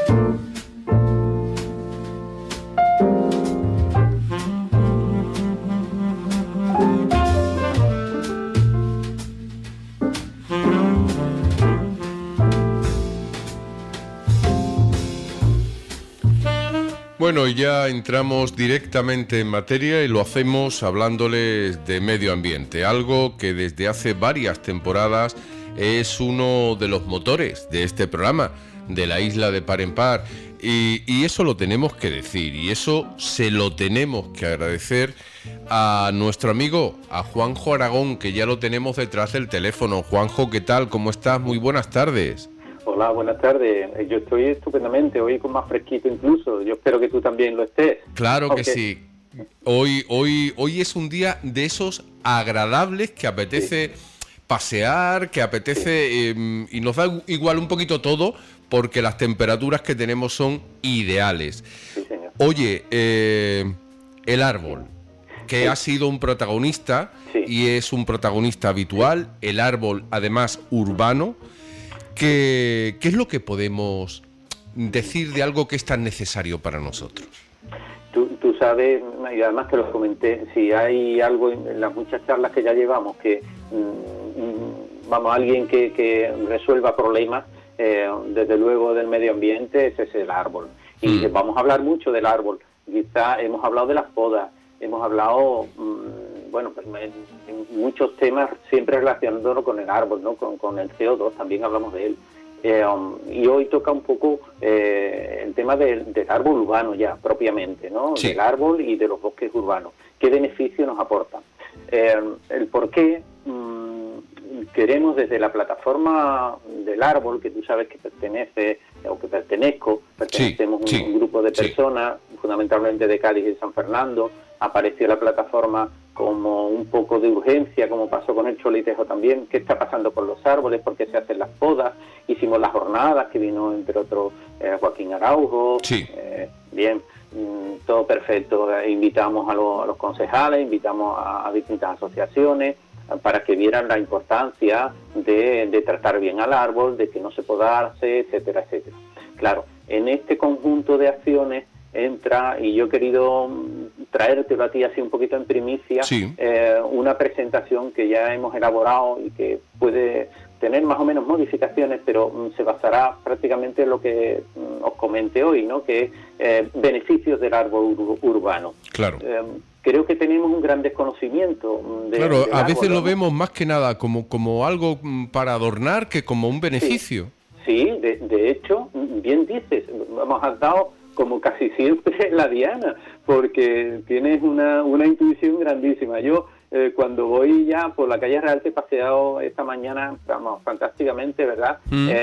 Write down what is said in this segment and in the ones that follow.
Bueno, ya entramos directamente en materia y lo hacemos hablándoles de medio ambiente, algo que desde hace varias temporadas es uno de los motores de este programa, de la Isla de Par en Par, y eso lo tenemos que decir, y eso se lo tenemos que agradecer a nuestro amigo, a Juanjo Aragón, que ya lo tenemos detrás del teléfono. Juanjo, ¿qué tal? ¿Cómo estás? Muy buenas tardes. Hola, buenas tardes. Yo estoy estupendamente, hoy con más fresquito incluso. Yo espero que tú también lo estés. Claro que sí. Hoy es un día de esos agradables que apetece pasear, que apetece y nos da igual un poquito todo porque las temperaturas que tenemos son ideales. Sí, señor. Oye, el árbol, que ha sido un protagonista y es un protagonista habitual, el árbol además urbano. ¿Qué es lo que podemos decir de algo que es tan necesario para nosotros? Tú sabes, y además te lo comenté, si hay algo en las muchas charlas que ya llevamos, que alguien que resuelva problemas, desde luego del medio ambiente, ese es el árbol. Y vamos a hablar mucho del árbol. Quizá hemos hablado de las podas, hemos hablado... en muchos temas siempre relacionándolo con el árbol, ¿no? Con el CO2, también hablamos de él. Y hoy toca un poco el tema del árbol urbano ya, propiamente, ¿no? Sí. Del árbol y de los bosques urbanos. ¿Qué beneficio nos aportan? El por qué queremos desde la plataforma del árbol, que tú sabes que pertenece, o que pertenecemos un grupo de personas, fundamentalmente de Cádiz y de San Fernando. Apareció la plataforma como un poco de urgencia, como pasó con el Cholitejo también. ¿Qué está pasando con los árboles? ¿Por qué se hacen las podas? Hicimos las jornadas, que vino entre otros Joaquín Araujo. Sí. Bien, todo perfecto. Invitamos a los concejales, invitamos a distintas asociaciones para que vieran la importancia de tratar bien al árbol, de que no se podarse, etcétera, etcétera. Claro, en este conjunto de acciones entra, y yo he querido traértelo a ti así un poquito en primicia, una presentación que ya hemos elaborado y que puede tener más o menos modificaciones, pero se basará prácticamente en lo que os comenté hoy, ¿no? Que es beneficios del árbol urbano. Claro. Creo que tenemos un gran desconocimiento del a árbol, veces ¿no? Lo vemos más que nada como algo para adornar que como un beneficio. Sí, de hecho, bien dices, has dado como casi siempre la diana, porque tienes una intuición grandísima. Yo cuando voy ya por la calle Real, te he paseado esta mañana, fantásticamente, ¿verdad?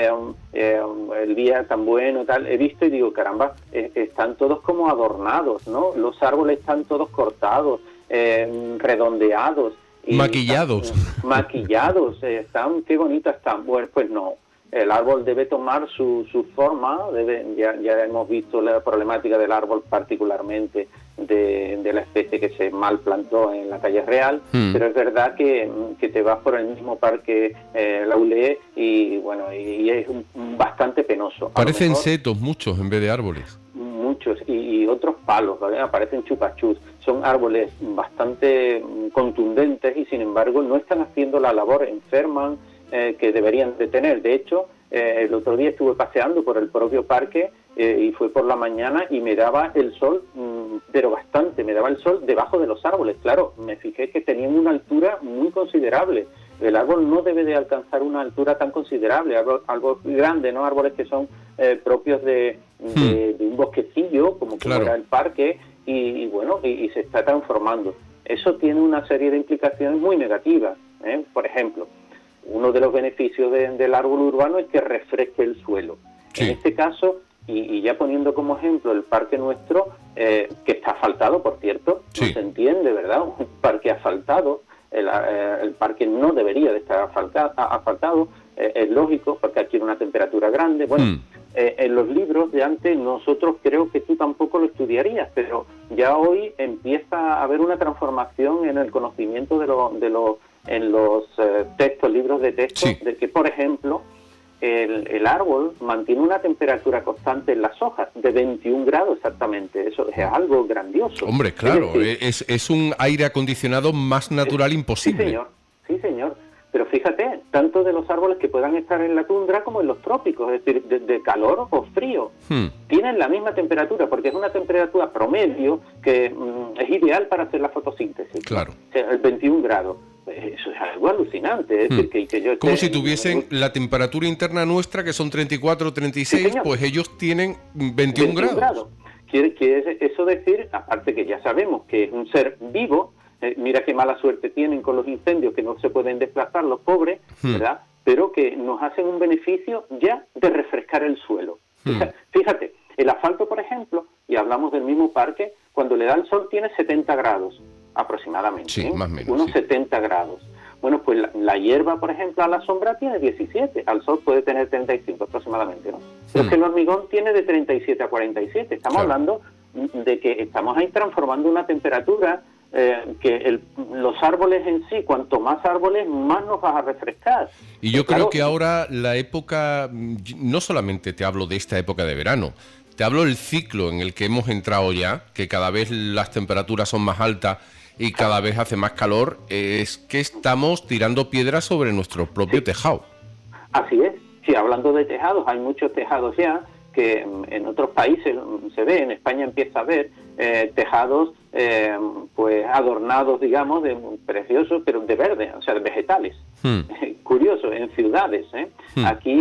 El día tan bueno, tal, he visto y digo, caramba, están todos como adornados, ¿no? Los árboles están todos cortados, redondeados. Y maquillados. Maquillados, qué bonitos están. Bueno, pues no. El árbol debe tomar su forma, ya hemos visto la problemática del árbol, particularmente de la especie que se mal plantó en la calle Real, pero es verdad que te vas por el mismo parque Laulé y es bastante penoso. Parecen setos muchos en vez de árboles. Muchos, y otros palos, ¿vale? Aparecen chupachus. Son árboles bastante contundentes y sin embargo no están haciendo la labor, enferman, que deberían de tener. De hecho, el otro día estuve paseando por el propio parque y fue por la mañana y me daba el sol, pero bastante, me daba el sol debajo de los árboles. Claro, me fijé que tenían una altura muy considerable. El árbol no debe de alcanzar una altura tan considerable, algo grande, ¿no? Árboles que son propios de un bosquecillo, como era el parque, y se está transformando. Eso tiene una serie de implicaciones muy negativas, por ejemplo. Uno de los beneficios del árbol urbano es que refresque el suelo. Sí. En este caso, y ya poniendo como ejemplo el parque nuestro, que está asfaltado, por cierto, no se entiende, ¿verdad? Un parque asfaltado, el parque no debería de estar asfaltado, es lógico, porque adquiere una temperatura grande. Bueno, en los libros de antes nosotros creo que tú tampoco lo estudiarías, pero ya hoy empieza a haber una transformación en el conocimiento en los textos, libros de texto, de que, por ejemplo, el árbol mantiene una temperatura constante en las hojas de 21 grados exactamente. Eso es algo grandioso. Hombre, claro, es un aire acondicionado más natural imposible. Sí, señor. Sí, señor. Pero fíjate, tanto de los árboles que puedan estar en la tundra como en los trópicos, es decir, de calor o frío, tienen la misma temperatura, porque es una temperatura promedio que es ideal para hacer la fotosíntesis. Claro. O sea, el 21 grados. Eso es algo alucinante. Es decir, que yo como si tuviesen la temperatura interna nuestra, que son 34 36, sí, pues ellos tienen 21 grados. Quiere eso decir, aparte que ya sabemos que es un ser vivo, mira qué mala suerte tienen con los incendios, que no se pueden desplazar los pobres, ¿verdad? Pero que nos hacen un beneficio ya de refrescar el suelo. Fíjate, el asfalto, por ejemplo, y hablamos del mismo parque, cuando le da el sol tiene 70 grados aproximadamente, sí, más o menos, unos sí. 70 grados. Bueno, pues la hierba, por ejemplo, a la sombra tiene 17, al sol puede tener 35 aproximadamente, ¿no? Pero es que el hormigón tiene de 37 a 47. Estamos hablando de que estamos ahí transformando una temperatura que los árboles en sí, cuanto más árboles, más nos vas a refrescar. Y yo creo que ahora la época, no solamente te hablo de esta época de verano, te hablo del ciclo en el que hemos entrado ya, que cada vez las temperaturas son más altas y cada vez hace más calor, es que estamos tirando piedras sobre nuestro propio tejado. Así es. Sí, hablando de tejados, hay muchos tejados ya que en otros países se ve, en España empieza a ver tejados pues adornados, digamos, de preciosos, pero de verde, o sea, de vegetales. Curioso, en ciudades. Aquí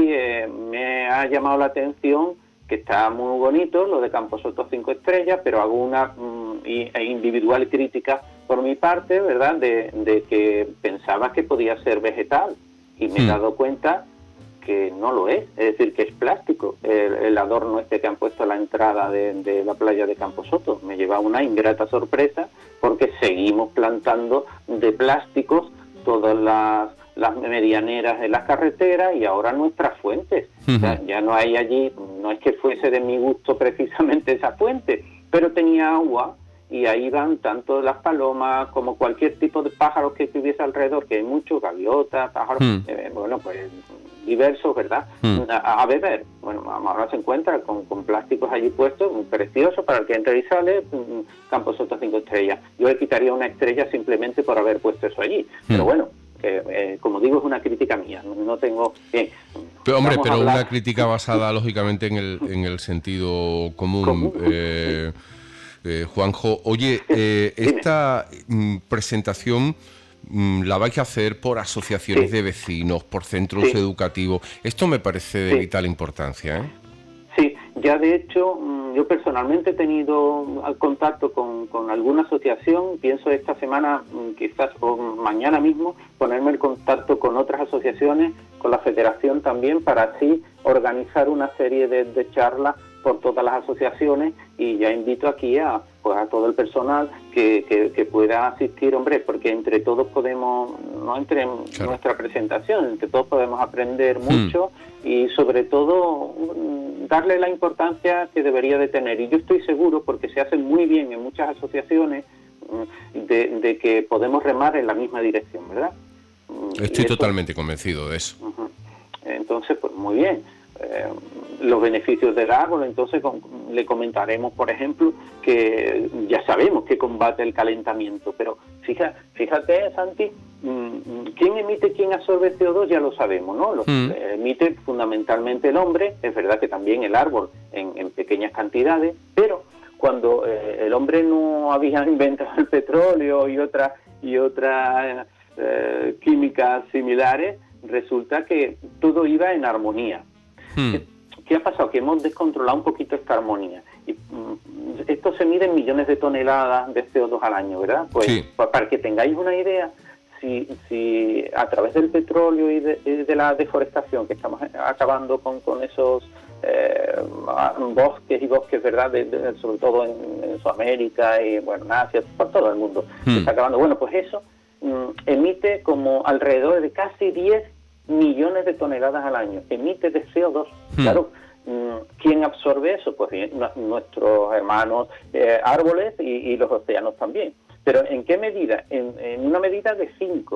me ha llamado la atención que está muy bonito lo de Camposoto 5 estrellas, pero hago una individual crítica por mi parte, ¿verdad?, de que pensaba que podía ser vegetal, y me he dado cuenta que no lo es decir, que es plástico. El adorno este que han puesto a la entrada de la playa de Camposoto me lleva una ingrata sorpresa, porque seguimos plantando de plásticos todas las medianeras de las carreteras y ahora nuestras fuentes. O sea, ya no hay allí, no es que fuese de mi gusto precisamente esa fuente, pero tenía agua y ahí van tanto las palomas como cualquier tipo de pájaros que hubiese alrededor, que hay muchos, gaviotas, pájaros, bueno, pues diversos, ¿verdad? A beber. Bueno, ahora se encuentra con plásticos allí puestos, muy precioso para el que entre y sale, Camposoto 5 estrellas. Yo le quitaría una estrella simplemente por haber puesto eso allí, pero bueno, como digo, es una crítica mía, no tengo... Bien, pero, hombre, pero una crítica basada lógicamente en el sentido común. Juanjo, oye, esta presentación la vais a hacer por asociaciones de vecinos, por centros educativos. Esto me parece de vital importancia, ¿eh? Sí, ya de hecho yo personalmente he tenido contacto con alguna asociación. Pienso esta semana, quizás o mañana mismo, ponerme en contacto con otras asociaciones, con la federación también, para así organizar una serie de charlas por todas las asociaciones, y ya invito aquí a todo el personal que pueda asistir, hombre, porque entre todos podemos, no entre nuestra presentación, entre todos podemos aprender mucho y sobre todo darle la importancia que debería de tener. Y yo estoy seguro, porque se hace muy bien en muchas asociaciones, de que podemos remar en la misma dirección, ¿verdad? Estoy totalmente convencido de eso. Entonces, pues muy bien. Los beneficios del árbol, entonces le comentaremos, por ejemplo, que ya sabemos que combate el calentamiento, pero fíjate, Santi, quién emite, quién absorbe CO2 ya lo sabemos, ¿no? Lo emite fundamentalmente el hombre. Es verdad que también el árbol en pequeñas cantidades, pero cuando el hombre no había inventado el petróleo y otras químicas similares, resulta que todo iba en armonía. ¿Qué ha pasado? Que hemos descontrolado un poquito esta armonía. Y esto se mide en millones de toneladas de CO2 al año, ¿verdad? Pues para que tengáis una idea, si a través del petróleo y de la deforestación, que estamos acabando con esos bosques y bosques, ¿verdad? Sobre todo en Sudamérica y bueno, en Asia, por todo el mundo, se está acabando. Bueno, pues eso emite como alrededor de casi 10 millones de toneladas al año, emite de CO2. Claro, ¿quién absorbe eso? Pues bien, nuestros hermanos árboles y los océanos también. Pero ¿en qué medida? En una medida de 5.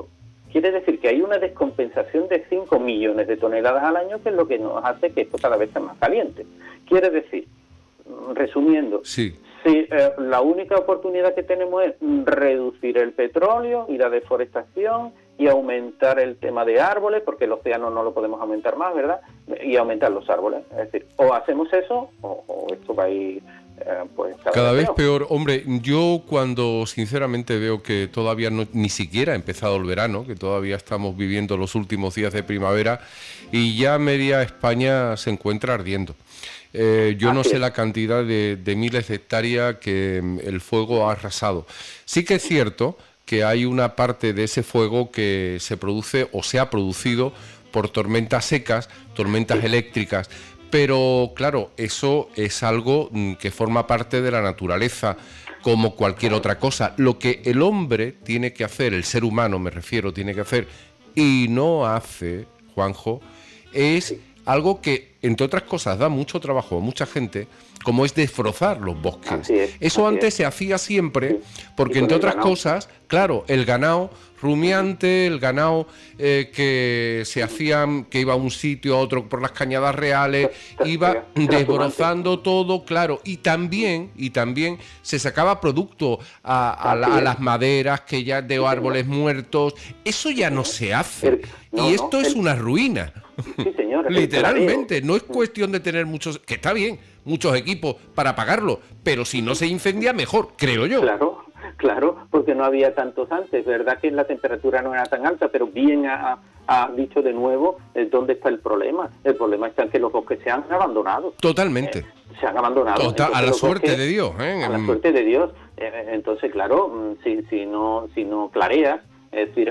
Quiere decir que hay una descompensación de 5 millones de toneladas al año, que es lo que nos hace que esto cada vez sea más caliente. Quiere decir, resumiendo, sí. Si la única oportunidad que tenemos es reducir el petróleo y la deforestación y aumentar el tema de árboles, porque el océano no lo podemos aumentar más, ¿verdad? Y aumentar los árboles. Es decir, o hacemos eso o esto va a ir pues cada vez peor. Hombre, yo cuando sinceramente veo que todavía ni siquiera ha empezado el verano, que todavía estamos viviendo los últimos días de primavera y ya media España se encuentra ardiendo. Yo no sé la cantidad de miles de hectáreas que el fuego ha arrasado. Sí que es cierto que hay una parte de ese fuego que se produce o se ha producido por tormentas secas, tormentas eléctricas, pero claro, eso es algo que forma parte de la naturaleza, como cualquier otra cosa. Lo que el hombre tiene que hacer, el ser humano me refiero, tiene que hacer, y no hace, Juanjo, es algo que, entre otras cosas, da mucho trabajo a mucha gente, como es desbrozar los bosques. Eso antes se hacía siempre, porque entre otras cosas, claro, el ganado rumiante, el ganado que se hacían, que iba a un sitio a otro por las cañadas reales, iba desbrozando todo, claro, y también se sacaba producto a las maderas que ya de árboles muertos. Eso ya no se hace, y esto es una ruina. Sí, señor. Literalmente, no es cuestión de tener muchos, que está bien, muchos equipos para pagarlo, pero si no se incendia, mejor, creo yo. Claro, porque no había tantos antes, ¿verdad? Que la temperatura no era tan alta, pero bien ha dicho de nuevo dónde está el problema. El problema está en que los bosques se han abandonado. Totalmente. Se han abandonado. A la suerte de Dios. A la suerte de Dios. Entonces, claro, si no clareas, es decir,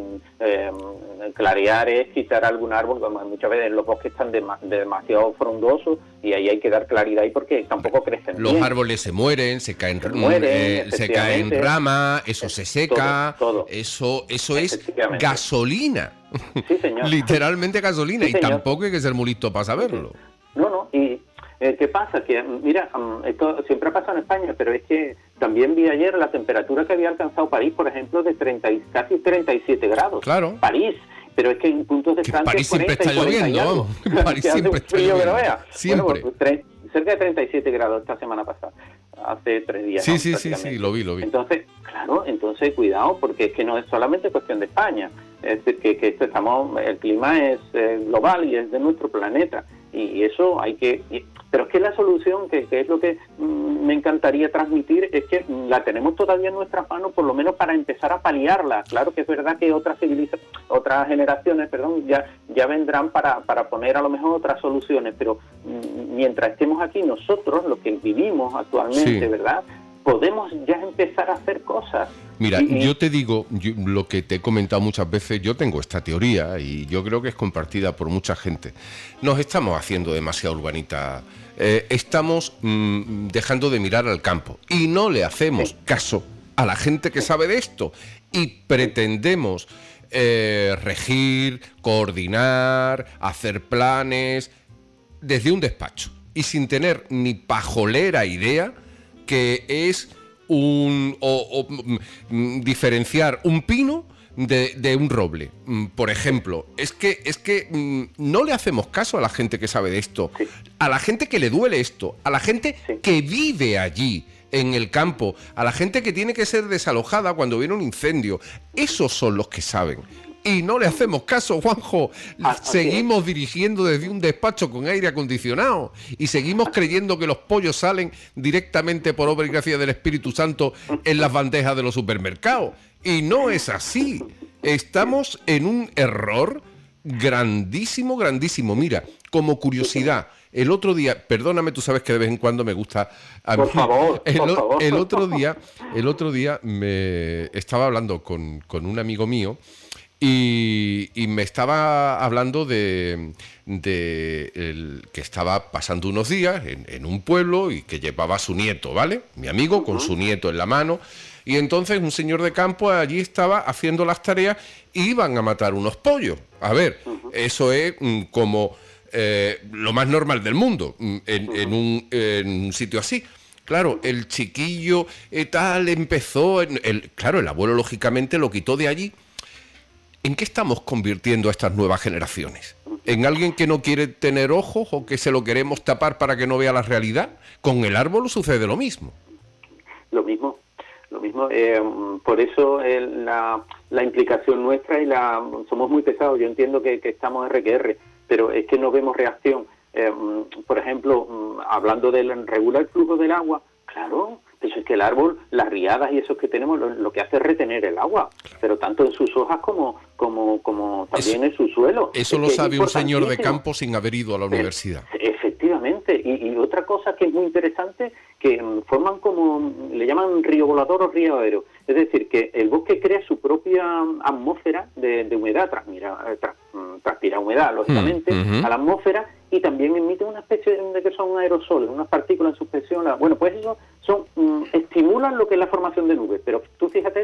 clarear es quitar algún árbol. Muchas veces los bosques están demasiado frondosos y ahí hay que dar claridad ahí porque tampoco crecen bien. Los árboles se mueren, se caen ramas, eso se seca, todo. Eso es gasolina. Sí, señor. Literalmente gasolina, sí, y tampoco hay que ser muy listo para saberlo. No, y ¿qué pasa? Que, mira, esto siempre ha pasado en España, pero es que también vi ayer la temperatura que había alcanzado París, por ejemplo, de casi 37 grados. Claro. París. Pero es que en puntos de Francia París siempre está lloviendo, vamos. París siempre está lloviendo. Siempre. Bueno, pues, cerca de 37 grados esta semana pasada, hace 3 días. Sí, lo vi. Entonces, cuidado, porque es que no es solamente cuestión de España. Es decir, que el clima es global y es de nuestro planeta. Y eso hay que... Pero es que la solución, que es lo que me encantaría transmitir, es que la tenemos todavía en nuestras manos, por lo menos para empezar a paliarla. Claro que es verdad que otras generaciones ya vendrán para poner a lo mejor otras soluciones, pero mientras estemos aquí nosotros, los que vivimos actualmente, ¿verdad?, podemos ya empezar a hacer cosas. Mira, yo te digo, lo que te he comentado muchas veces, yo tengo esta teoría y yo creo que es compartida por mucha gente. Nos estamos haciendo demasiado urbanita, estamos dejando de mirar al campo y no le hacemos caso a la gente que sabe de esto y pretendemos regir, coordinar, hacer planes desde un despacho y sin tener ni pajolera idea que es diferenciar un pino de un roble. Por ejemplo, es que no le hacemos caso a la gente que sabe de esto, a la gente que le duele esto, a la gente que vive allí en el campo, a la gente que tiene que ser desalojada cuando viene un incendio. Esos son los que saben. Y no le hacemos caso, Juanjo. Seguimos dirigiendo desde un despacho con aire acondicionado y seguimos creyendo que los pollos salen directamente por obra y gracia del Espíritu Santo en las bandejas de los supermercados. Y no es así. Estamos en un error grandísimo. Mira, como curiosidad, el otro día, perdóname, tú sabes que de vez en cuando me gusta... Por favor. El otro día me estaba hablando con un amigo mío. Y me estaba hablando que estaba pasando unos días en un pueblo y que llevaba a su nieto, ¿vale? Mi amigo con su nieto en la mano. Y entonces un señor de campo allí estaba haciendo las tareas y iban a matar unos pollos. A ver, eso es como lo más normal del mundo en un sitio así. Claro, el chiquillo tal empezó... Claro, el abuelo lógicamente lo quitó de allí. ¿En qué estamos convirtiendo a estas nuevas generaciones? ¿En alguien que no quiere tener ojos o que se lo queremos tapar para que no vea la realidad? Con el árbol sucede lo mismo. Lo mismo. Por eso la implicación nuestra somos muy pesados. Yo entiendo que estamos RQR, pero es que no vemos reacción. Por ejemplo, hablando del regular flujo del agua, claro, eso es que el árbol, las riadas y eso que tenemos, lo que hace es retener el agua, pero tanto en sus hojas como también en su suelo. Eso lo sabe un señor de campo sin haber ido a la universidad. Efectivamente, y otra cosa que es muy interesante, que forman como, le llaman río volador o río aéreo, es decir, que el bosque crea su propia atmósfera de humedad, transpira humedad, lógicamente, a la atmósfera, y también emite una especie de que son aerosoles, unas partículas en suspensión. Bueno, pues eso estimulan lo que es la formación de nubes, pero tú fíjate,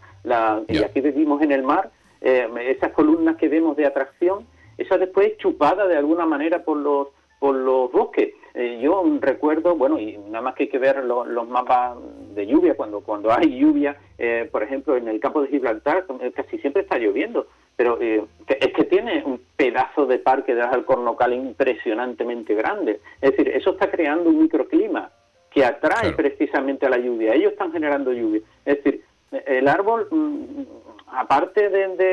y aquí vivimos en el mar, esas columnas que vemos de atracción, esa después es chupada de alguna manera por los bosques. Yo recuerdo, bueno, y nada más que hay que ver los mapas de lluvia, cuando hay lluvia, por ejemplo, en el campo de Gibraltar, casi siempre está lloviendo, pero es que tiene un pedazo de parque de Alcornocal impresionantemente grande. Es decir, eso está creando un microclima que atrae precisamente a la lluvia. Ellos están generando lluvia. Es decir, el árbol, aparte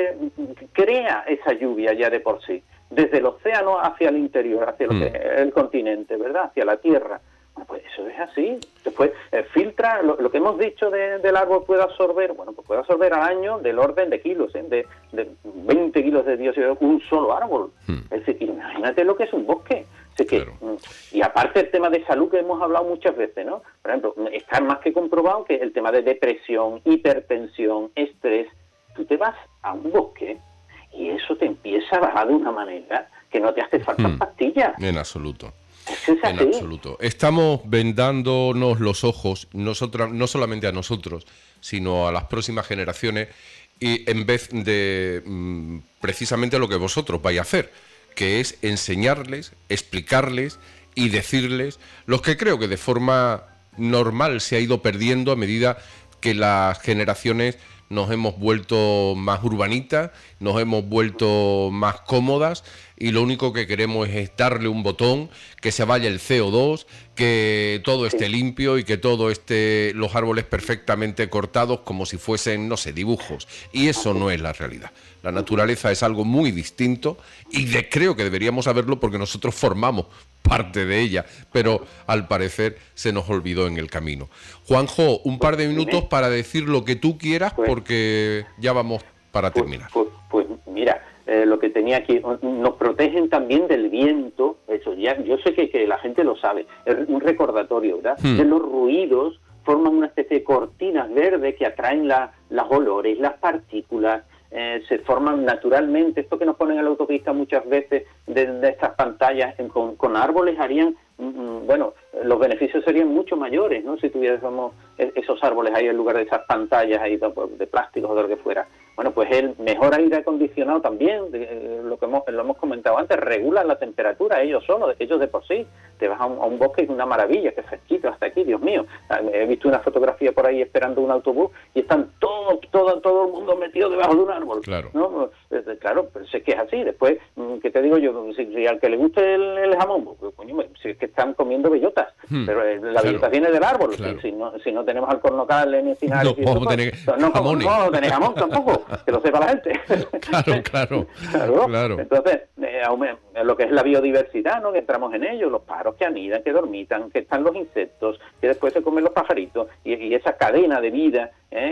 crea esa lluvia ya de por sí, desde el océano hacia el interior, hacia lo que es el continente, ¿verdad? Hacia la tierra. Bueno, pues eso es así. Después filtra, lo que hemos dicho del árbol puede absorber, pues puede absorber al año del orden de kilos, de 20 kilos de dióxido, un solo árbol. Es decir, imagínate lo que es un bosque. Así que, y aparte el tema de salud que hemos hablado muchas veces, ¿no? Por ejemplo, está más que comprobado que el tema de depresión, hipertensión, estrés, tú te vas a un bosque y eso te empieza a bajar de una manera que no te hace falta pastillas. En absoluto. Es en absoluto. Estamos vendándonos los ojos, no solamente a nosotros, sino a las próximas generaciones, y en vez de precisamente lo que vosotros vais a hacer, que es enseñarles, explicarles y decirles lo que creo que de forma normal se ha ido perdiendo a medida que las generaciones nos hemos vuelto más urbanitas, nos hemos vuelto más cómodas y lo único que queremos es darle un botón, que se vaya el CO2, que todo esté limpio y que todo esté, los árboles perfectamente cortados como si fuesen, no sé, dibujos. Y eso no es la realidad. La naturaleza es algo muy distinto y creo que deberíamos saberlo porque nosotros formamos parte de ella, pero al parecer se nos olvidó en el camino. Juanjo, un par de minutos para decir lo que tú quieras porque ya vamos para terminar. Pues mira, lo que tenía aquí, nos protegen también del viento, eso ya, yo sé que la gente lo sabe, es un recordatorio, ¿verdad? De los ruidos, forman una especie de cortinas verdes que atraen las olores, las partículas, se forman naturalmente. Esto que nos ponen en la autopista muchas veces de estas pantallas con árboles harían, bueno, los beneficios serían mucho mayores, ¿no? Si tuviésemos esos árboles ahí en lugar de esas pantallas ahí de plásticos o de lo que fuera. Bueno, pues el mejor aire acondicionado también, lo hemos comentado antes, regula la temperatura ellos solos, ellos de por sí. Te vas a un bosque y es una maravilla, que fresquito hasta aquí, Dios mío. He visto una fotografía por ahí esperando un autobús y están todo el mundo metido debajo de un árbol. Claro. ¿No? Claro, pero sé que es así. Después, ¿qué te digo yo? Si al que le guste el jamón, pues, coño, si es que están comiendo bellotas, pero la bellota viene del árbol. Claro. Si no tenemos alcornocal ni espinales, no vamos a tener jamones. No tener jamón tampoco, que lo sepa la gente. Claro. Entonces, lo que es la biodiversidad, ¿no? Que entramos en ello, los pájaros que anidan, que dormitan, que están los insectos, que después se comen los pajaritos, y esa cadena de vida,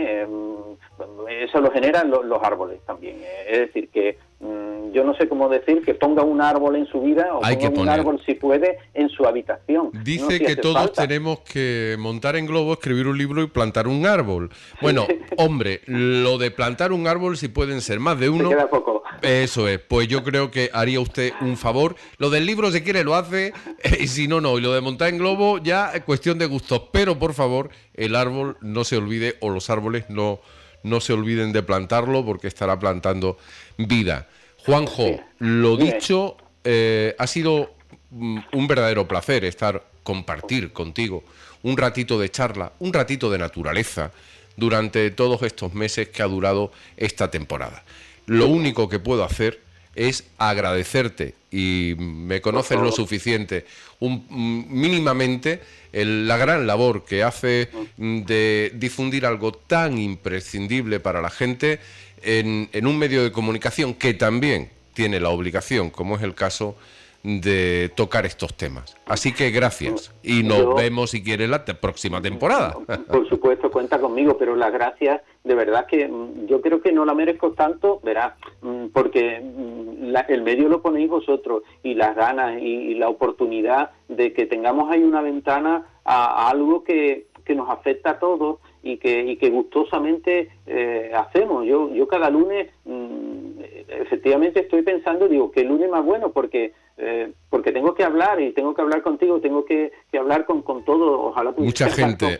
eso lo generan los árboles también. Es decir, que yo no sé cómo decir que ponga un árbol en su vida o ponga un árbol, si puede, en su habitación. Dice que todos tenemos que montar en globo, escribir un libro y plantar un árbol. Bueno, hombre, lo de plantar un árbol, si pueden ser más de uno, se queda poco. Eso es, pues yo creo que haría usted un favor. Lo del libro, si quiere, lo hace, y si no, no. Y lo de montar en globo, ya es cuestión de gustos. Pero, por favor, el árbol no se olvide, o los árboles no se olviden de plantarlo, porque estará plantando vida. Juanjo, lo dicho, ha sido un verdadero placer compartir contigo un ratito de charla, un ratito de naturaleza durante todos estos meses que ha durado esta temporada. lo único que puedo hacer es agradecerte, y me conoces lo suficiente, mínimamente, la gran labor que hace de difundir algo tan imprescindible para la gente en un medio de comunicación que también tiene la obligación, como es el caso, de tocar estos temas. Así que gracias, y nos vemos, si quieres, la próxima temporada. Por supuesto, cuenta conmigo, pero las gracias, de verdad que yo creo que no la merezco tanto, verás, porque el medio lo ponéis vosotros, y las ganas y la oportunidad de que tengamos ahí una ventana a algo que nos afecta a todos y que gustosamente hacemos. Yo cada lunes efectivamente estoy pensando, digo, ¿qué lunes más bueno? Porque tengo que hablar, y tengo que hablar contigo, tengo que hablar con todos. Ojalá mucha gente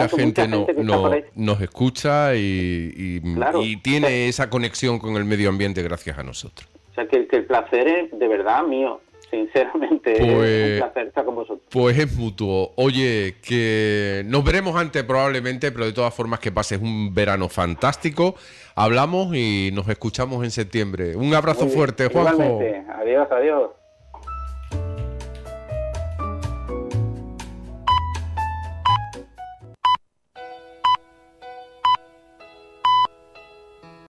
nos escucha y tiene esa conexión con el medio ambiente gracias a nosotros. O sea, que el placer es de verdad mío. Sinceramente, es un placer estar con vosotros. Pues es mutuo. Oye, que nos veremos antes probablemente, pero de todas formas que pases un verano fantástico. Hablamos y nos escuchamos en septiembre. Un abrazo fuerte, Juanjo. Igualmente. Adiós, adiós.